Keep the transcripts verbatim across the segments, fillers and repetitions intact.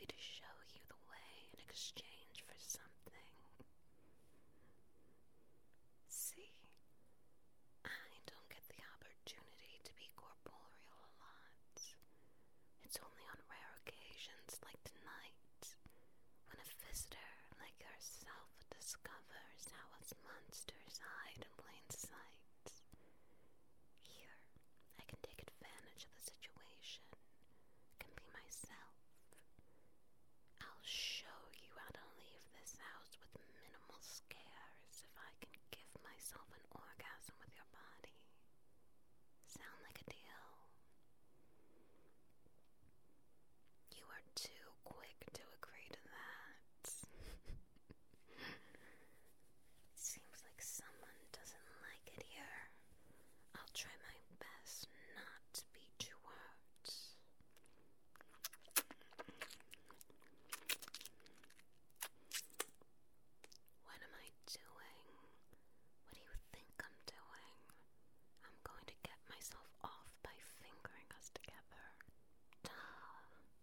to show you the way in exchange for something. See, I don't get the opportunity to be corporeal a lot. It's only on rare occasions like tonight, when a visitor like yourself discovers how us monsters hide in plain sight. Here, I can take advantage of the situation, can be myself. I'll show you how to leave this house with minimal scares if I can give myself an orgasm with your body. Sound like a deal? You are too quick to agree to that. It seems like someone doesn't like it here. I'll try my best not to be too hurt. What am I doing? What do you think I'm doing? I'm going to get myself off by fingering us together. Duh.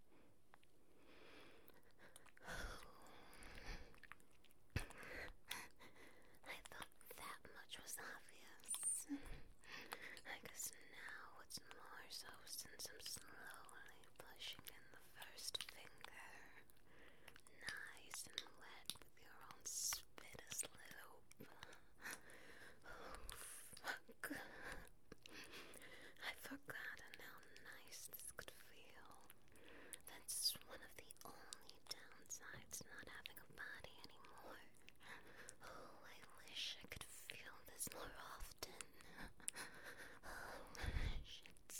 I thought that much was obvious. I guess now it's more so since I'm slowly pushing in the first finger. Nice and wet with your own spit as lube. Oh, fuck. I've forgotten how nice this could feel. That's one of the only downsides not having a body anymore. Oh, I wish I could feel this more often. Oh, shit.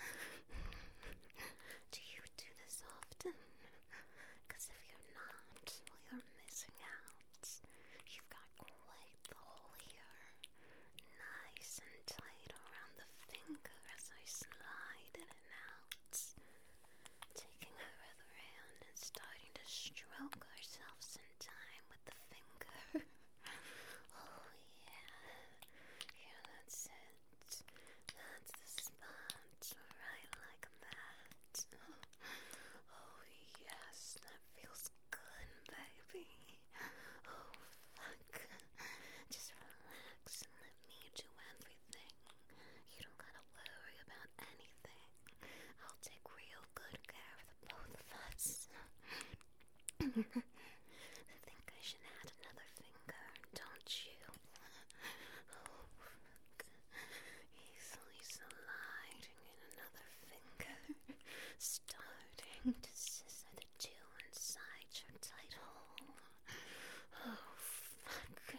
Do you do this often? Because if you're not, well, you're missing out. You've got quite the hole here. Nice and tight around the finger as I slide in and out. Taking her other hand and starting to stroke ourselves in time with the finger. Oh yeah, yeah, that's it. That's the spot, right like that. Oh yes, that feels good, baby. Oh fuck. Just relax and let me do everything. You don't gotta worry about anything. I'll take real good care of the both of us. I think I should add another finger, don't you? Oh, fuck. Easily sliding in another finger, starting to scissor the two inside your tight hole. Oh, fuck.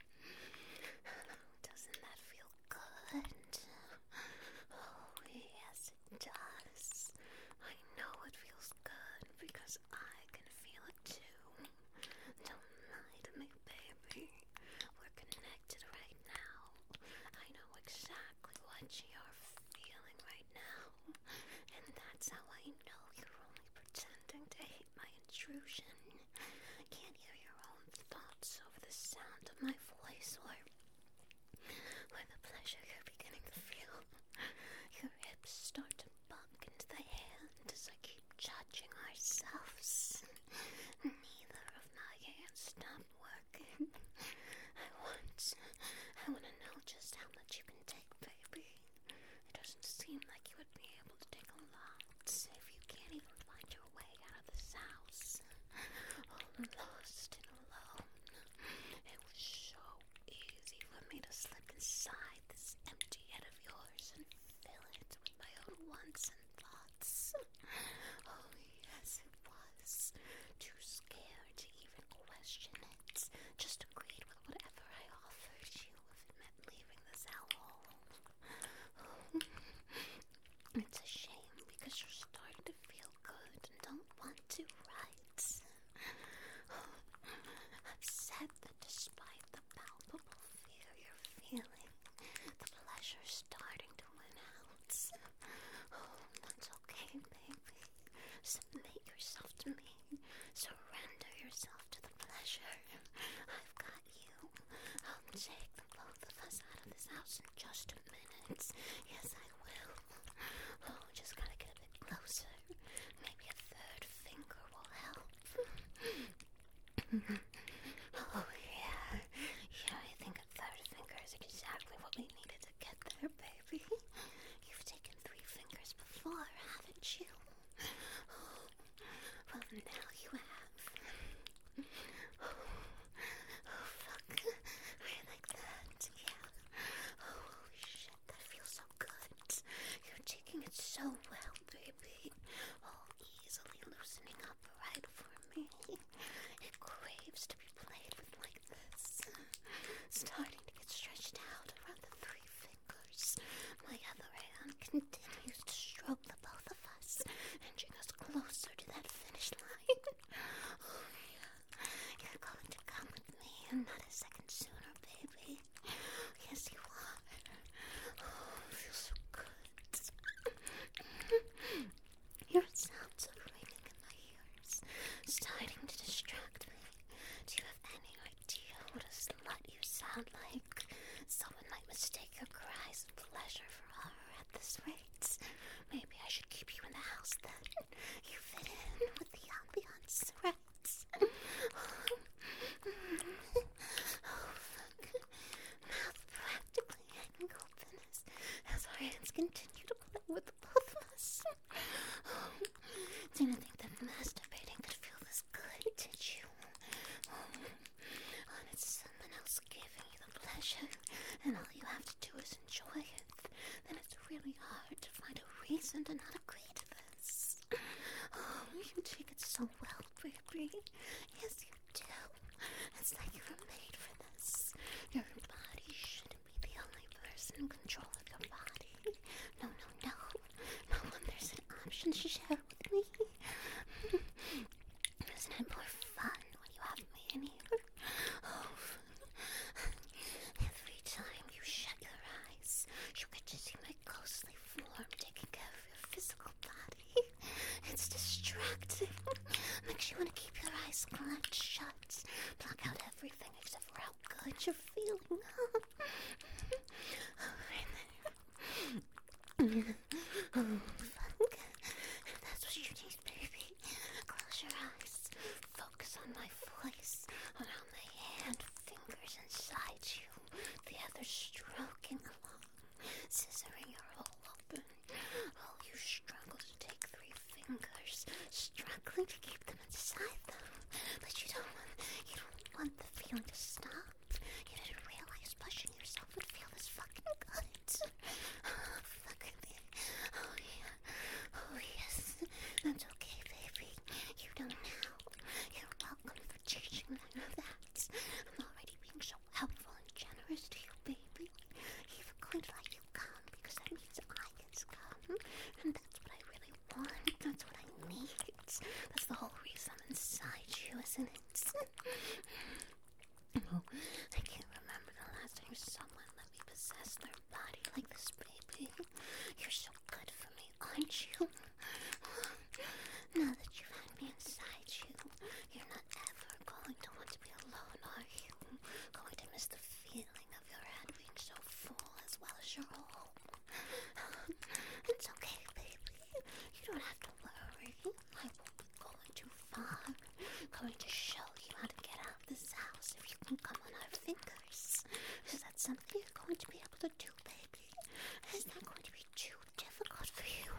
Doesn't that feel good? Oh, yes, it does. I know it feels good because I can feel it too. Don't lie to me, baby. We're connected right now. I know exactly what you're feeling right now. And that's how I know you're only pretending to hate my intrusion. Can't hear your own thoughts over the sound of my voice or, or the pleasure you're beginning to feel. Your hips start to buck into the hand as I keep judging ourselves. Neither of my hands stop working. I want, I want to know just how much you can take, baby. It doesn't seem like you would be able to take a lot if you can't even find your way out of this house. All lost and alone. It was so easy for me to slip inside this empty head of yours and fill it with my own wants and thoughts. Oh, yes, it was. Too scared to even question it. Just agreed with whatever I offered you if it meant leaving this hellhole. Oh, it's a shame because you're starting to feel good and don't want to, right? Oh, I've said that despite the palpable fear you're feeling, the pleasure's starting to win out. Oh, that's okay, baby. Submit yourself to me. Surrender yourself to the pleasure. I've got you. I'll take the both of us out of this house in just a minute. Yes, I will. Oh, just gotta get a bit closer. Maybe a third finger will help. Oh, yeah. Yeah, I think a third finger is exactly what we needed to get there, baby. You've taken three fingers before, haven't you? Well, now you have. Oh, fuck. I like that, yeah. Oh, holy shit, that feels so good. You're taking it so well, baby. Oh, easily loosening up right for me. It craves to be played with like this. Starting to get stretched out around the three fingers. My other hand continues to stroke the both of us, inching us closer to that finish line. Oh, yeah. You're going to come with me and not a second sooner, baby. Yes, you are. Oh, it feels so good. Your sounds are ringing in my ears, starting to distract me. Do you have any idea what a slut you sound like? Someone might mistake your cries of pleasure for horror at this rate. Maybe I should keep you in the house then. You fit in with the ambiance, right? Oh, fuck. Mouth practically hanging open as, as our hands continue to play with the both of us. Oh, didn't think that masturbating could feel this good, did you? Oh, when it's someone else giving you the pleasure, and all you have to do is enjoy it, then it's really hard to find a reason to not agree to this. Oh, you take it so well, baby. Yes, you do. It's like you were made for this. Your body shouldn't be the only person in control of your body. No, no, no. No one there's an option to share with me. Isn't it more fun when you have me in here? Oh, every time you shut your eyes, you get to see my ghostly form taking care of your physical body. It's distracting. Makes you want to keep your eyes clamped shut. Block out everything except for how good you're feeling. Oh, right there. Oh, fuck. If that's what you need, baby, close your eyes. Focus on my voice, around my hand, fingers inside you, the other stroking along, scissoring your hole open. Oh, you struggle to take three fingers, struggling to keep them inside them, but you don't want, you don't want the feeling to stop. You didn't realize pushing yourself would feel this fucking good. Oh, fuck me. Oh, yeah. Oh, yes. That's okay, baby. You don't know. You're welcome for teaching me that. I'm already being so helpful and generous to you, baby. Even quite like you come, because that means I get to come. And that's what I really want. That's what I need. That's the whole reason I'm inside you, isn't it? Oh, I can't remember the last time someone let me possess their body like this, baby. You're so good for me, aren't you? Now that you've had me inside you, you're not ever going to want to be alone, are you? Going to miss the feeling of your head being so full as well as your home. It's okay, baby. You don't have to worry. I won't be going too far. Going to show you how to get out of this house if you can come on our fingers. Is that something you're going to be able to do, baby? Is that going to be too difficult for you?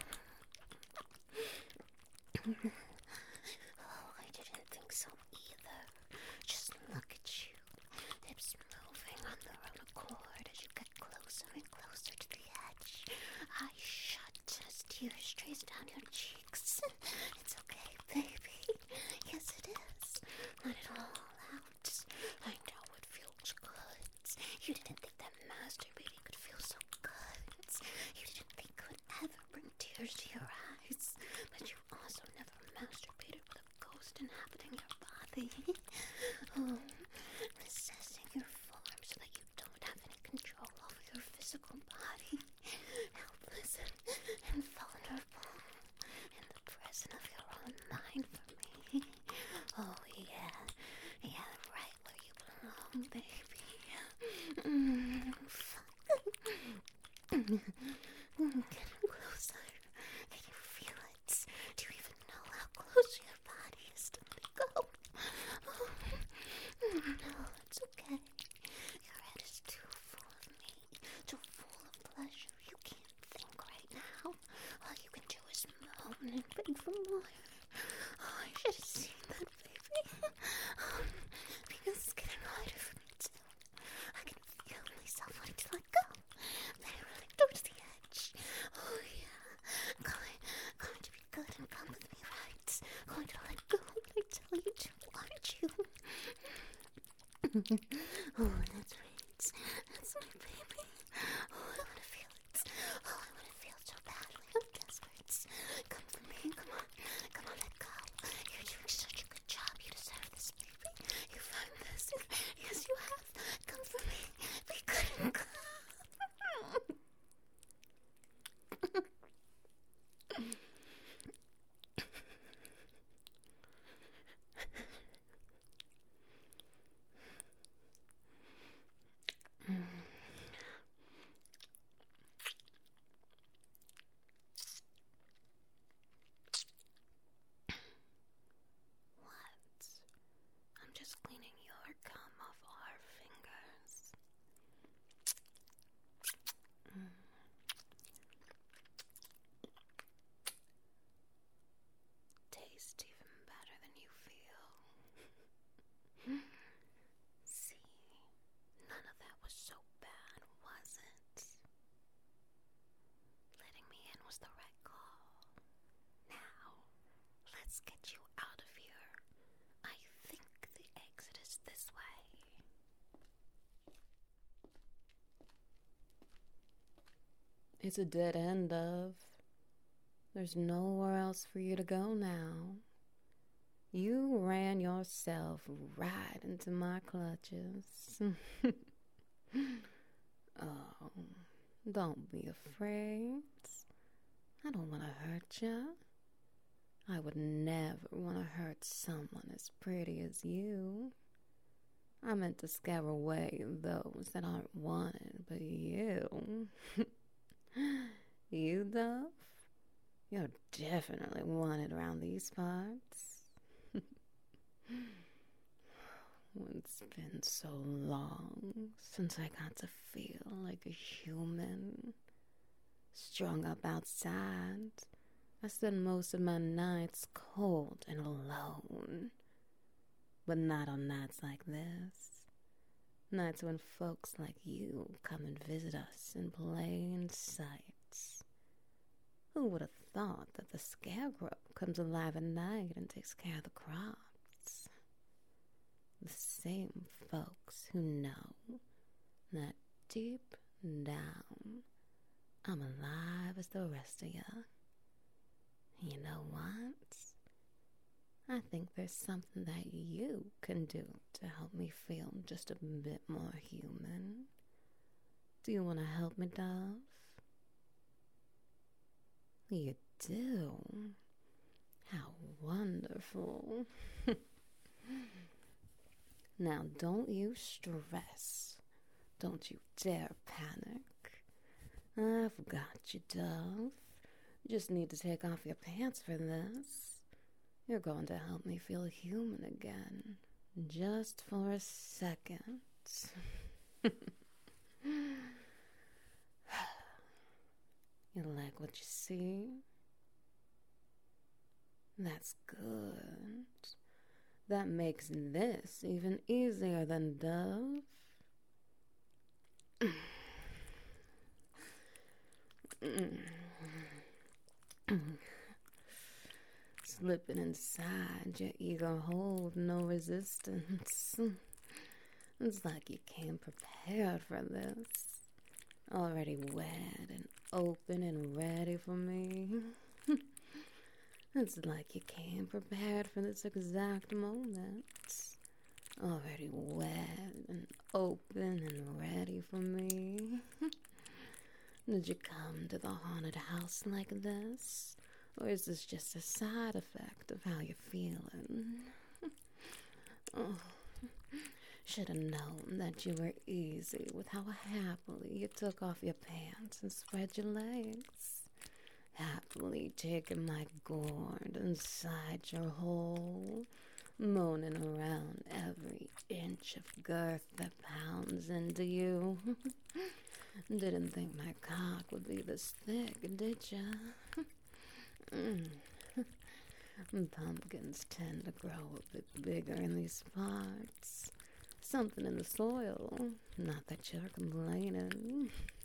Oh, I didn't think so either. Just look at you. Hips moving on their own accord as you get closer and closer to the edge. Eyes shut as tears trace down your cheeks. It's okay, baby. Yes, it is. Let it all out. I know it feels good. You didn't think that masturbating could feel so good. You didn't think it would ever bring tears to your eyes. But you also never masturbated with a ghost inhabiting your body. Oh, assessing your form so that you don't have any control over your physical body. Helpless and vulnerable in the presence of your own mind for me. Oh, yeah. Yeah, right where you belong, baby. Mm, fuck. Getting closer. Can you feel it? Do you even know how close your body is to let go? Oh, Oh, that's right. That's my baby. Oh, I want to feel it. Oh, I want to feel it so badly. I'm desperate. Come for me. Come on. Come on, let go. You're doing such a good job. You deserve this, baby. You found this. Yes, you have. Come for me. Be good. What? I'm just cleaning your gum off our fingers. Taste even better than you feel. See, none of that was so bad, was it? Letting me in was the right call. Now, let's get you out of here. I think the exit is this way. It's a dead end, Dove. There's nowhere else for you to go now. You ran yourself right into my clutches. Oh, don't be afraid. I don't want to hurt you. I would never want to hurt someone as pretty as you. I meant to scare away those that aren't wanted, but you... You, Dove? You're definitely wanted around these parts. It's been so long since I got to feel like a human. Strung up outside, I spend most of my nights cold and alone. But not on nights like this. Nights when folks like you come and visit us in plain sight. Who would have thought that the scarecrow comes alive at night and takes care of the crops? The same folks who know that deep down I'm alive as the rest of you. You know what? I think there's something that you can do to help me feel just a bit more human. Do you want to help me, Dove? You do? How wonderful. Now, don't you stress. Don't you dare panic. I've got you, Dove. Just need to take off your pants for this. You're going to help me feel human again. Just for a second. You like what you see? That's good. That makes this even easier than Dove. Slipping inside your eager hold, no resistance. It's like you came prepared for this. Already wet and open and ready for me. It's like you came prepared for this exact moment. Already wet and open and ready for me. Did you come to the haunted house like this? Or is this just a side effect of how you're feeling? Oh, should have known that you were easy with how happily you took off your pants and spread your legs. Happily taking my gourd inside your hole, moaning around every inch of girth that pounds into you. Didn't think my cock would be this thick, did ya? Mm. Pumpkins tend to grow a bit bigger in these parts. Something in the soil. Not that you're complaining.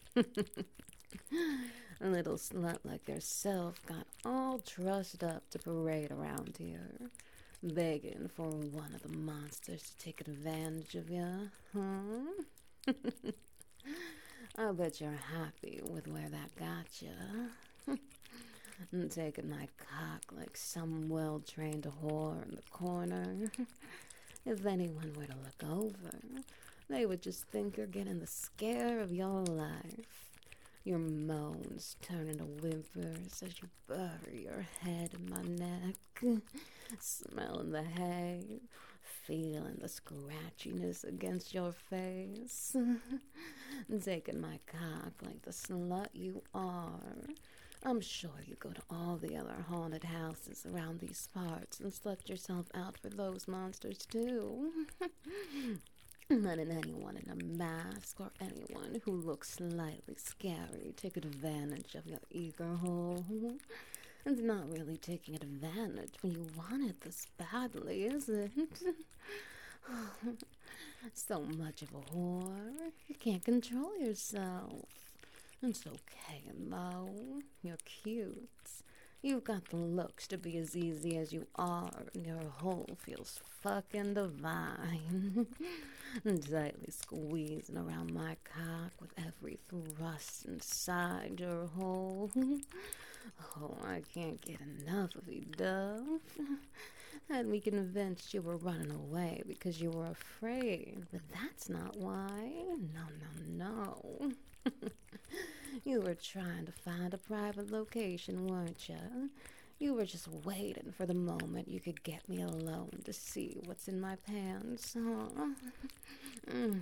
A little slut like yourself got all trussed up to parade around here. begging for one of the monsters to take advantage of you, huh? I bet you're happy with where that got you. Taking my cock like some well-trained whore in the corner. If anyone were to look over, they would just think you're getting the scare of your life. Your moans turn into whimpers as you bury your head in my neck, smelling the hay, feeling the scratchiness against your face, taking my cock like the slut you are. I'm sure you go to all the other haunted houses around these parts and slept yourself out for those monsters too. Letting anyone in a mask or anyone who looks slightly scary take advantage of your eager hole. It's not really taking advantage when you want it this badly, is it? So much of a whore, you can't control yourself. It's okay, Mo. You're cute. You've got the looks to be as easy as you are, and your hole feels fucking divine. Tightly squeezing around my cock with every thrust inside your hole. Oh, I can't get enough of you, Dove. Had me convinced you were running away because you were afraid, but that's not why. No, no, no. You were trying to find a private location, weren't you? You were just waiting for the moment you could get me alone to see what's in my pants, huh? Mm.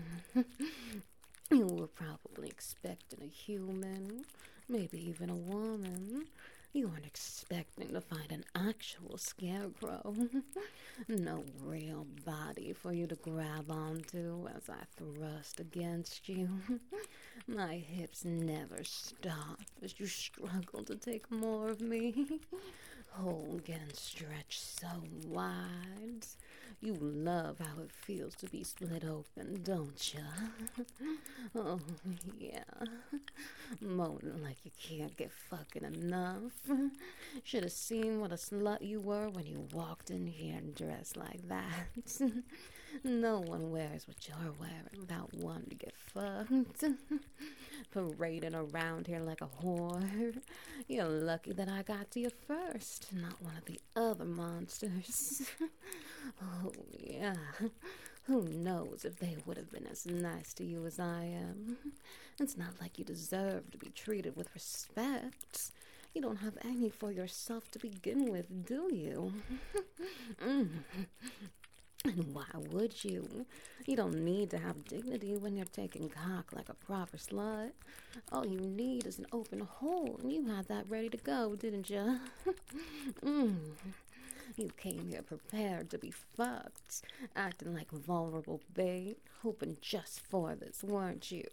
You were probably expecting a human, maybe even a woman. You weren't expecting to find an actual scarecrow. No real body for you to grab onto as I thrust against you. My hips never stop as you struggle to take more of me. Hole getting stretched so wide. You love how it feels to be split open, don't ya? Oh, yeah. Moaning like you can't get fucking enough. Should have seen what a slut you were when you walked in here dressed like that. No one wears what you're wearing without wanting to get fucked. Parading around here like a whore. You're lucky that I got to you first, not one of the other monsters. Oh, yeah. Who knows if they would have been as nice to you as I am. It's not like you deserve to be treated with respect. You don't have any for yourself to begin with, do you? Mm. And why would you? You don't need to have dignity when you're taking cock like a proper slut. All you need is an open hole, and you had that ready to go, didn't you? mm. You came here prepared to be fucked, acting like vulnerable bait, hoping just for this, weren't you?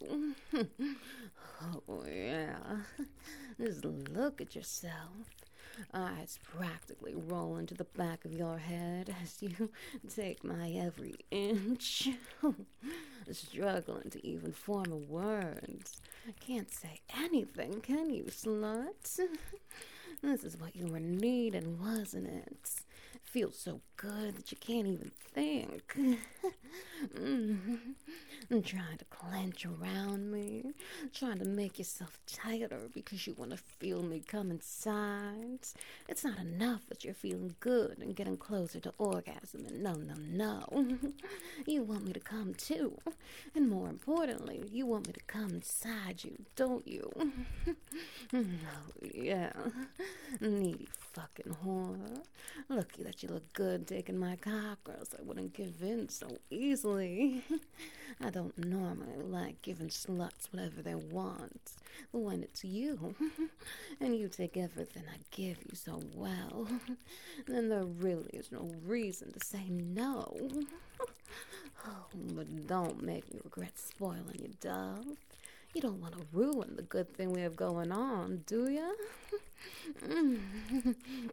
Oh, yeah. Just look at yourself. Eyes practically roll into the back of your head as you take my every inch. Struggling to even form a word. Can't say anything, can you, slut? This is what you were needing, wasn't it? Feels so good that you can't even think. mm. Trying to clench around me, trying to make yourself tighter because you want to feel me come inside. It's not enough that you're feeling good and getting closer to orgasm, and no, no, no. You want me to come too, and more importantly, you want me to come inside you, don't you? Oh, yeah. Needy fucking whore. Lucky that you look good taking my cock, or else I wouldn't give in so easily. I don't normally like giving sluts whatever they want, but when it's you, and you take everything I give you so well, then there really is no reason to say no. Oh, but don't make me regret spoiling you, Dove. You don't want to ruin the good thing we have going on, do ya?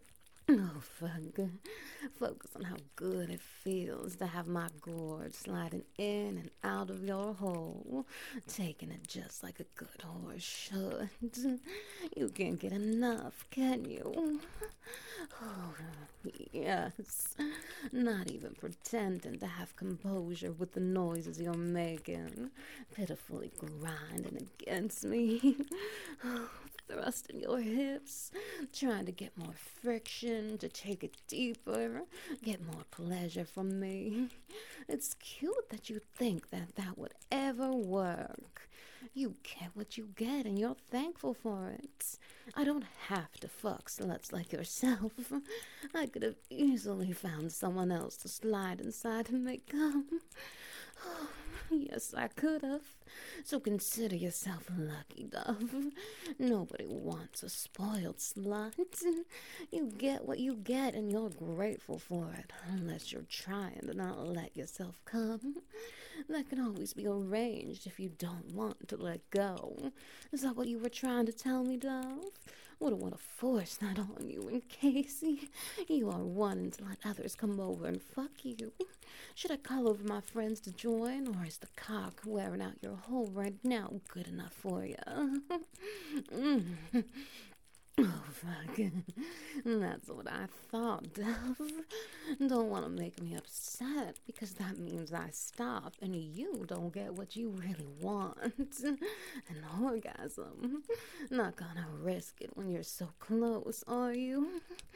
Oh, fuck. Focus on how good it feels to have my gourd sliding in and out of your hole, taking it just like a good horse should. You can't get enough, can you? Oh, yes. Not even pretending to have composure with the noises you're making, pitifully grinding against me. Thrusting your hips, trying to get more friction, to take it deeper, get more pleasure from me. It's cute that you think that that would ever work. You get what you get and you're thankful for it. I don't have to fuck sluts like yourself. I could have easily found someone else to slide inside and make come. Oh, yes, I could have. So consider yourself lucky, Dove. Nobody wants a spoiled slut. You get what you get and you're grateful for it, unless you're trying to not let yourself come. That can always be arranged if you don't want to let go. Is that what you were trying to tell me, Dove? Wouldn't want to force that on you in case you are wanting to let others come over and fuck you. Should I call over my friends to join, or is the cock wearing out your hole right now good enough for you? mm. Oh, fuck. That's what I thought, Dove. Don't want to make me upset, because that means I stop and you don't get what you really want. An orgasm. Not gonna risk it when you're so close, are you?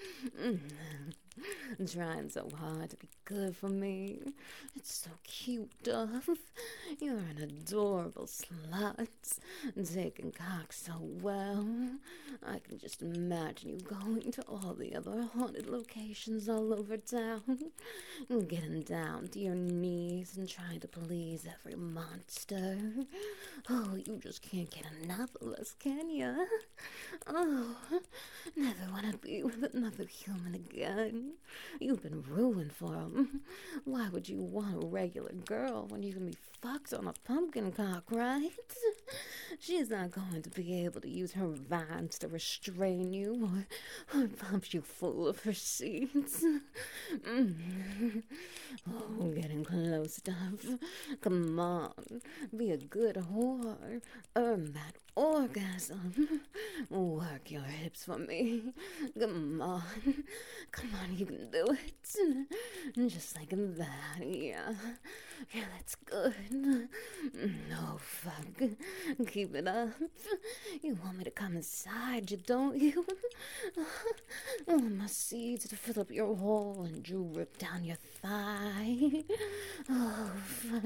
Trying so hard to be good for me. It's so cute, Dove. You're an adorable slut. Taking cock so well. I can just imagine you going to all the other haunted locations all over town. Getting down to your knees and trying to please every monster. Oh, you just can't get enough of us, can ya? Oh, never want to be with another human again. You've been ruined for him. Why would you want a regular girl when you can be fucked on a pumpkin cock, right? She's not going to be able to use her vines to restrain you or, or pump you full of her seeds. Mm. Oh, getting close, Dove. Come on, be a good whore. Earn that orgasm. Work your hips for me. Come on. Come on, you can do it. Just like that, yeah. Yeah, that's good. No, fuck. Keep it up. You want me to come inside you, don't you? I want my seeds to fill up your hole and drip down your thigh. Oh, fuck.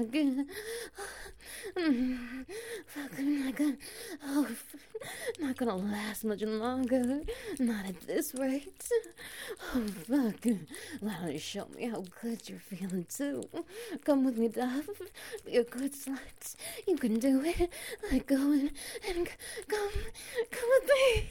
Fuck, I'm not gonna, oh, not gonna last much longer. Not at this rate. Oh, fuck. Why don't you show me how good you're feeling, too? Come with me, Dove. Be a good slut. You can do it. Let go and, and come, come with me.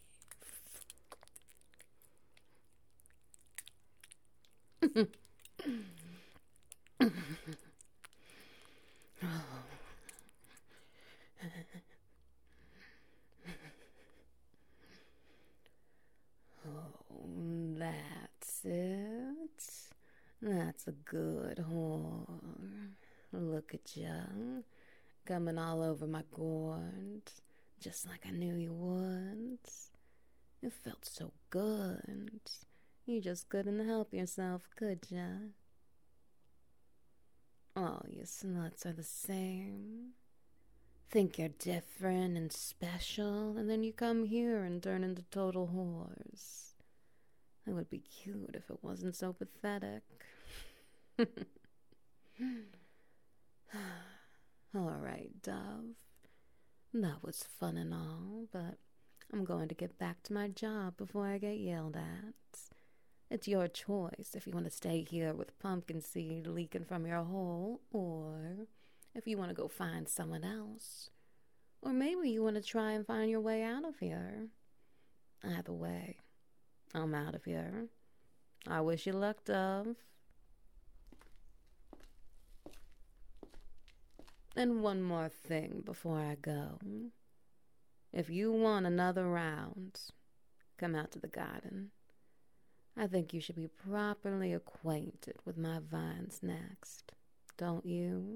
Oh, that's it. That's a good whore. Look at you, coming all over my gourd, just like I knew you would. It felt so good. You just couldn't help yourself, could ya? All you sluts are the same. Think you're different and special, and then you come here and turn into total whores. It would be cute if it wasn't so pathetic. All right, Dove. That was fun and all, but I'm going to get back to my job before I get yelled at. It's your choice if you want to stay here with pumpkin seed leaking from your hole, or if you want to go find someone else. Or maybe you want to try and find your way out of here. Either way, I'm out of here. I wish you luck, Dove. And one more thing before I go. If you want another round, come out to the garden. I think you should be properly acquainted with my vines next, don't you?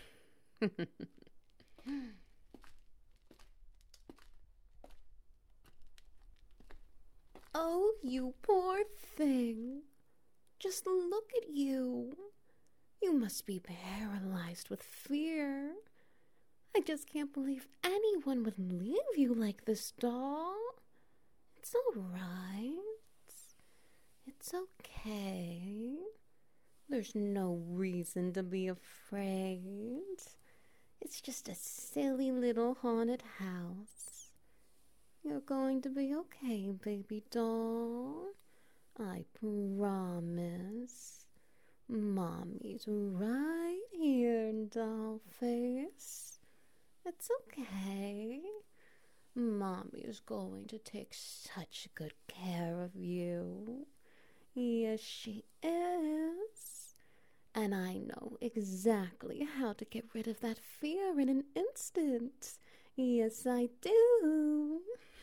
Oh, you poor thing. Just look at you. You must be paralyzed with fear. I just can't believe anyone would leave you like this, doll. It's all right. It's okay. There's no reason to be afraid. It's just a silly little haunted house. You're going to be okay, baby doll. I promise. Mommy's right here, Dollface. It's okay. Mommy's going to take such good care of you. Yes, she is. And I know exactly how to get rid of that fear in an instant. Yes, I do.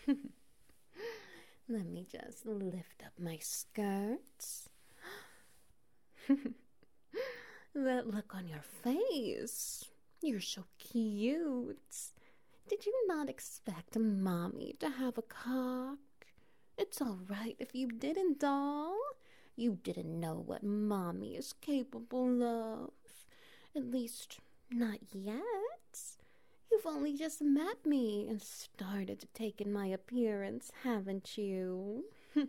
Let me just lift up my skirts. That look on your face. You're so cute. Did you not expect Mommy to have a cock? It's all right if you didn't, doll. You didn't know what Mommy is capable of. At least, not yet. You've only just met me and started to take in my appearance, haven't you?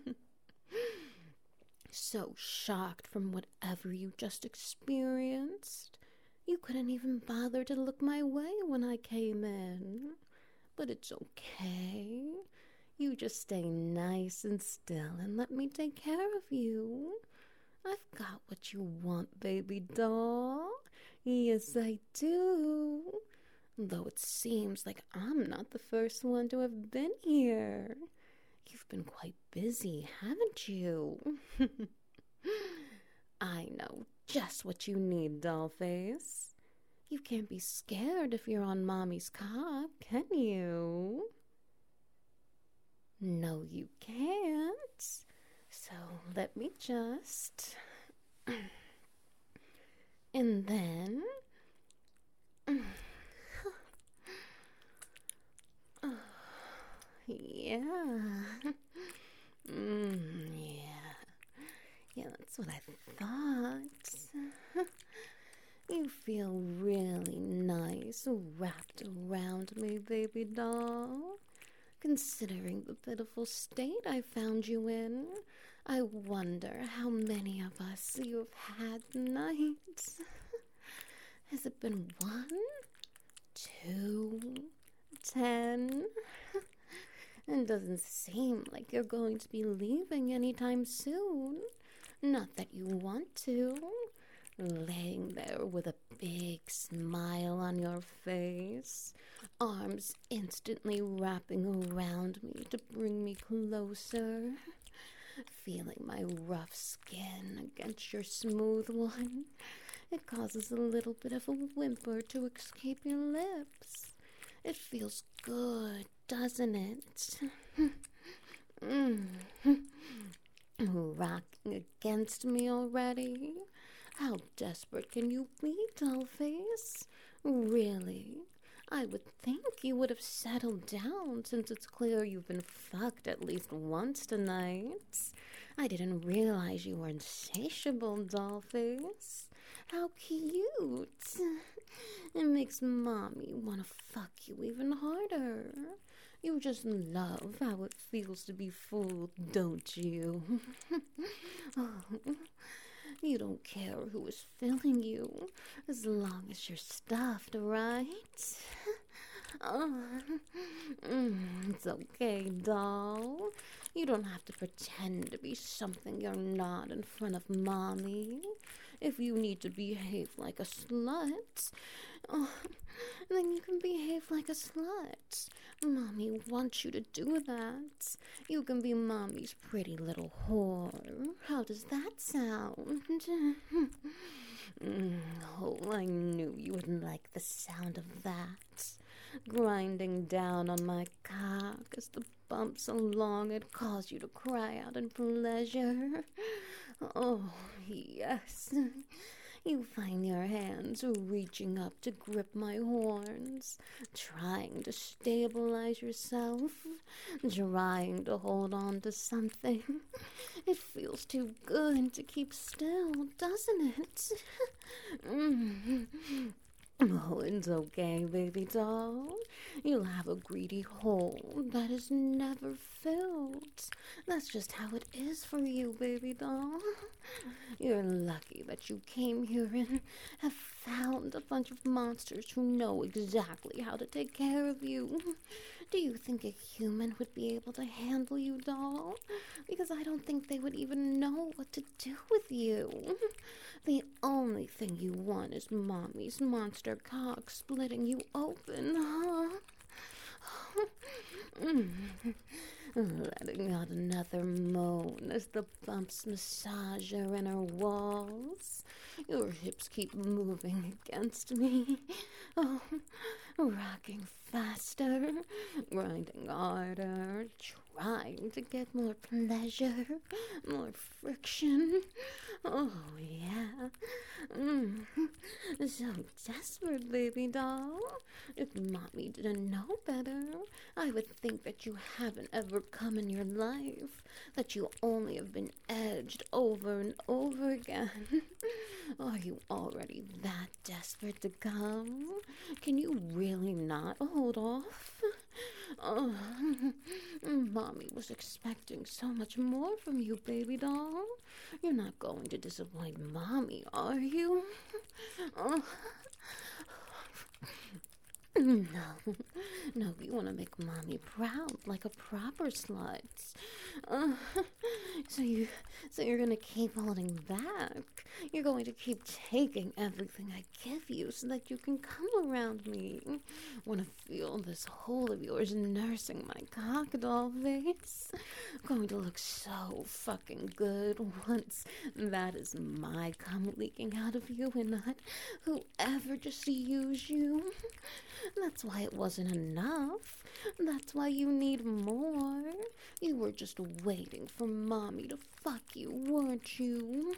So shocked from whatever you just experienced. You couldn't even bother to look my way when I came in. But it's okay. You just stay nice and still and let me take care of you. I've got what you want, baby doll. Yes, I do. Though it seems like I'm not the first one to have been here. You've been quite busy, haven't you? I know just what you need, Dollface. You can't be scared if you're on Mommy's cock, can you? No, you can't. So let me just... And then... Yeah. Mm, yeah. Yeah, that's what I thought. You feel really nice wrapped around me, baby doll. Considering the pitiful state I found you in, I wonder how many of us you've had tonight. Has it been one, two, ten? It doesn't seem like you're going to be leaving anytime soon. Not that you want to. Laying there with a big smile on your face, arms instantly wrapping around me to bring me closer, feeling my rough skin against your smooth one. It causes a little bit of a whimper to escape your lips. It feels good, doesn't it? mm. Rocking against me already? How desperate can you be, Dollface? Really? I would think you would have settled down since it's clear you've been fucked at least once tonight. I didn't realize you were insatiable, Dollface. How cute. It makes Mommy want to fuck you even harder. You just love how it feels to be fooled, don't you? Oh. You don't care who is filling you, as long as you're stuffed, right? Oh, mm, it's okay, doll. You don't have to pretend to be something you're not in front of Mommy. If you need to behave like a slut, oh, then you can behave like a slut. Mommy wants you to do that. You can be Mommy's pretty little whore. How does that sound? mm, oh, I knew you would like the sound of that. grinding down on my cock as the bumps along it cause you to cry out in pleasure. Oh, yes. You find your hands reaching up to grip my horns, trying to stabilize yourself, trying to hold on to something. It feels too good to keep still, doesn't it? Mm. Oh, it's okay, baby doll. You'll have a greedy hole that is never filled. That's just how it is for you, baby doll. You're lucky that you came here and have found a bunch of monsters who know exactly how to take care of you. Do you think a human would be able to handle you, doll? Because I don't think they would even know what to do with you. The only thing you want is Mommy's monster cock splitting you open, huh? Letting out another moan as the bumps massage your inner walls. Your hips keep moving against me. Oh, rocking faster, grinding harder, trying to get more pleasure, more friction. Oh, yeah. Mm. So desperate, baby doll. If Mommy didn't know better, I would think that you haven't ever come in your life, that you only have been edged over and over again. Are you already that desperate to come? Can you really not hold off? Oh, Mommy was expecting so much more from you, baby doll. You're not going to disappoint Mommy, are you? Oh. No, no, you want to make Mommy proud like a proper slut. Uh, so you, so you're gonna keep holding back. You're going to keep taking everything I give you so that you can come around me. Want to feel this hole of yours nursing my cock doll face? Going to look so fucking good once that is my cum leaking out of you and not whoever just used you. That's why it wasn't enough. That's why you need more. You were just waiting for Mommy to fuck you, weren't you?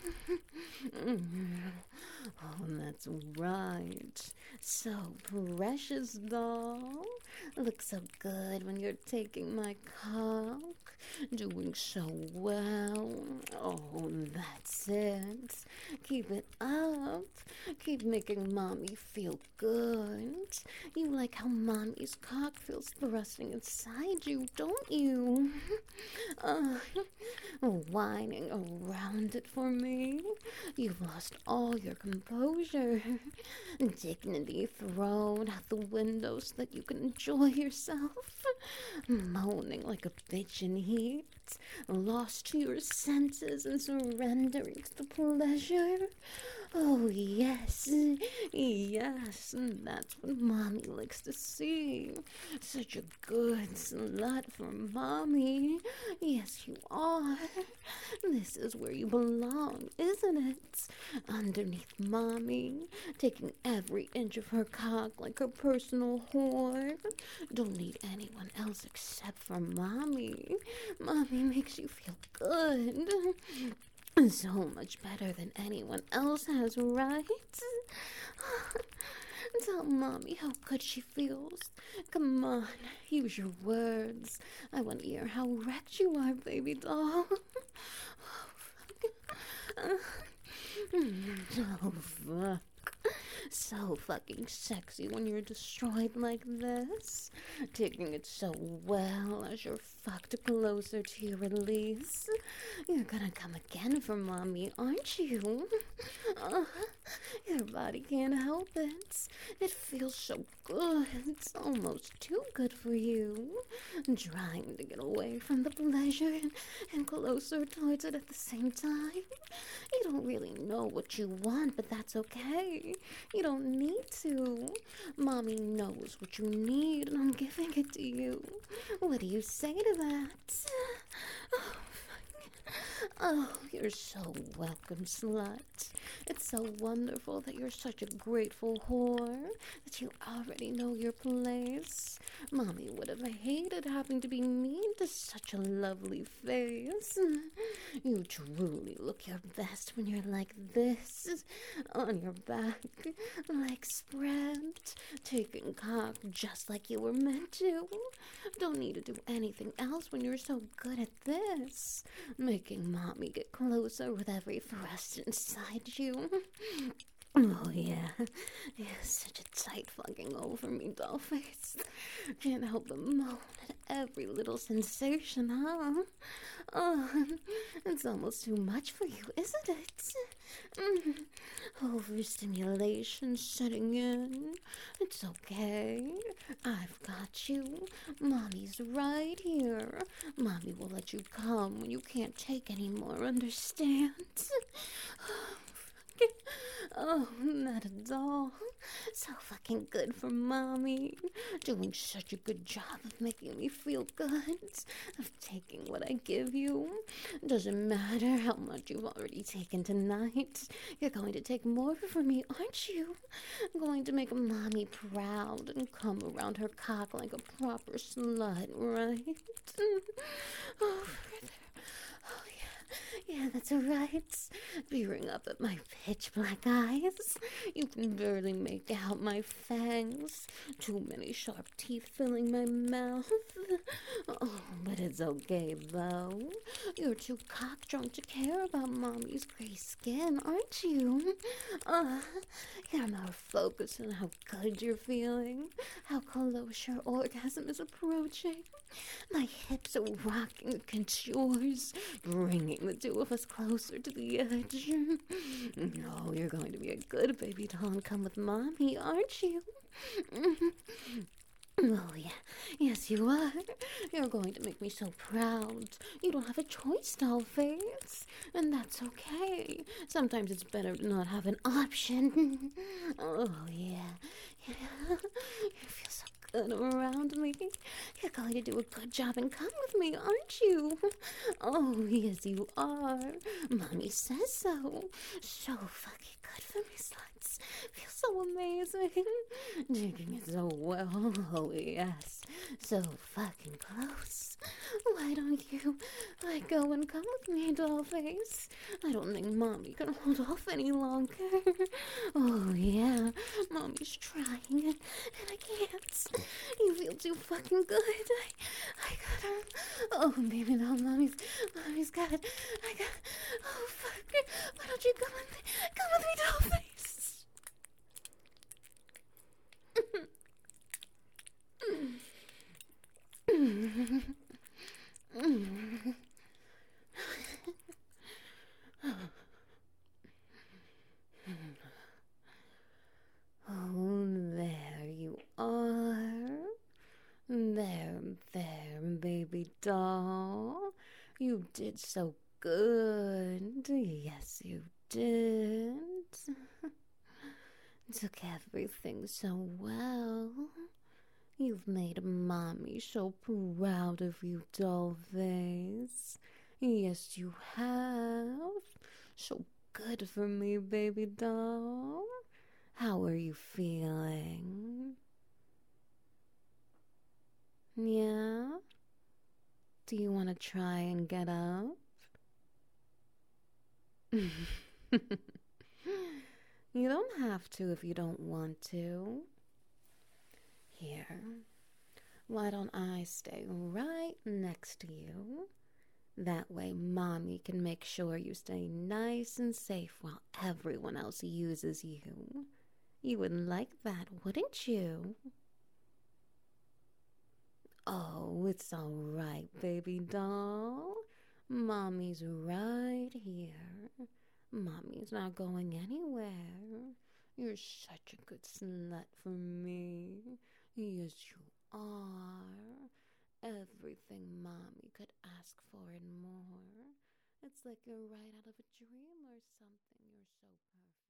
Oh, that's right. So precious, doll. Looks so good when you're taking my cock. Doing so well. Oh, that's it. Keep it up. Keep making Mommy feel good. You like how Mommy's cock feels thrusting inside you, don't you? Uh, whining around it for me. You've lost all your composure. Dignity thrown out the window so that you can enjoy yourself. Moaning like a bitch in heat. Lost to your senses and surrendering to the pleasure. Oh, yes, yes, that's what Mommy likes to see. Such a good slut for Mommy. Yes, you are. This is where you belong, isn't it? Underneath Mommy, taking every inch of her cock like her personal whore. Don't need anyone else except for Mommy. Mommy makes you feel good. So much better than anyone else has, right? Tell Mommy how good she feels. Come on, use your words. I want to hear how wrecked you are, baby doll. Oh, fuck. So fucking sexy when you're destroyed like this. Taking it so well as you're fucked closer to your release. You're gonna come again for Mommy, aren't you? Uh, your body can't help it. It feels so good. It's almost too good for you. Trying to get away from the pleasure and closer towards it at the same time. You don't really know what you want, but that's okay. You don't need to. Mommy knows what you need, and I'm giving it to you. What do you say to that? Oh, Oh, you're so welcome, slut. It's so wonderful that you're such a grateful whore, that you already know your place. Mommy would have hated having to be mean to such a lovely face. You truly look your best when you're like this, on your back, legs spread, taking cock just like you were meant to. Don't need to do anything else when you're so good at this, making mommy get closer with every thrust inside you. Oh, yeah. Yeah, such a tight fucking over me, dollface. Can't help but moan at every little sensation, huh? Oh, it's almost too much for you, isn't it? Mm. Overstimulation setting in. It's okay. I've got you. Mommy's right here. Mommy will let you come when you can't take any more, understand? Oh, not at all. So fucking good for mommy. Doing such a good job of making me feel good. Of taking what I give you. Doesn't matter how much you've already taken tonight. You're going to take more from me, aren't you? Going to make mommy proud and come around her cock like a proper slut, right? Oh, oh yeah. Yeah, that's right. Peering up at my pitch black eyes. You can barely make out my fangs. Too many sharp teeth filling my mouth. Oh, but it's okay, though. You're too cock drunk to care about mommy's gray skin, aren't you? Uh, you're more focused on how good you're feeling, how close your orgasm is approaching. My hips are rocking against yours, bringing the two of us closer to the edge. No, you're going to be a good baby doll and come with mommy, aren't you? Oh, yeah. Yes, you are. You're going to make me so proud. You don't have a choice, dollface. And that's okay. Sometimes it's better to not have an option. Oh, yeah. Yeah. You feel so good around me. You're going to do a good job and come with me, aren't you? Oh, yes, you are. Mommy says so. So fucking good for me, sluts. Feels so amazing. Digging it so well. Oh, yes. So fucking close. Why don't you let go and come with me, dollface? I don't think mommy can hold off any longer. Oh, yeah. Mommy's trying it, and I can't. You feel too fucking good. I, I gotta. Oh, baby, no, mommy's, mommy's got it. I got. Oh, fuck. Why don't you come with me? Come with me, dollface. Oh, there you are. There, there, baby doll. You did so good. Yes, you did. Took everything so well. You've made mommy so proud of you, dollface. Yes, you have. So good for me, baby doll. How are you feeling? Yeah? Do you want to try and get up? You don't have to if you don't want to. Here, why don't I stay right next to you? That way mommy can make sure you stay nice and safe while everyone else uses you. You would like that, wouldn't you? Oh, it's all right, baby doll. Mommy's right here. Mommy's not going anywhere. You're such a good slut for me. Yes, you are. Everything mommy could ask for and more. It's like you're right out of a dream or something. You're so perfect.